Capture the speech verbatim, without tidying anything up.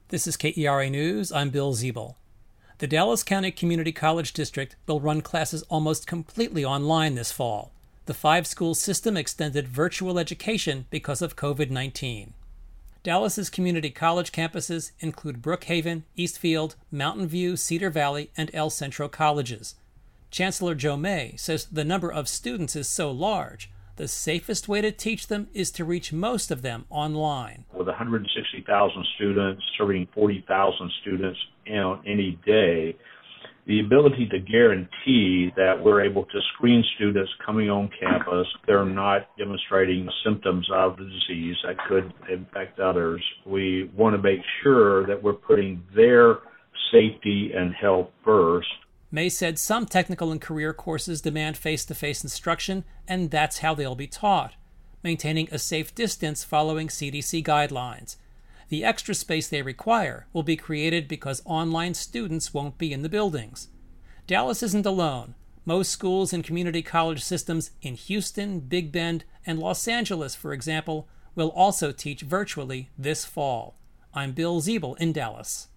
This is K E R A News. I'm Bill Ziebel. The Dallas County Community College District will run classes almost completely online this fall. The five-school system extended virtual education because of covid nineteen. Dallas's community college campuses include Brookhaven, Eastfield, Mountain View, Cedar Valley, and El Centro colleges. Chancellor Joe May says the number of students is so large, the safest way to teach them is to reach most of them online. With one hundred sixty thousand students, serving forty thousand students on any day, the ability to guarantee that we're able to screen students coming on campus, they're not demonstrating symptoms of the disease that could infect others. We want to make sure that we're putting their safety and health first. May said some technical and career courses demand face-to-face instruction, and that's how they'll be taught, maintaining a safe distance following C D C guidelines. The extra space they require will be created because online students won't be in the buildings. Dallas isn't alone. Most schools and community college systems in Houston, Big Bend, and Los Angeles, for example, will also teach virtually this fall. I'm Bill Ziebel in Dallas.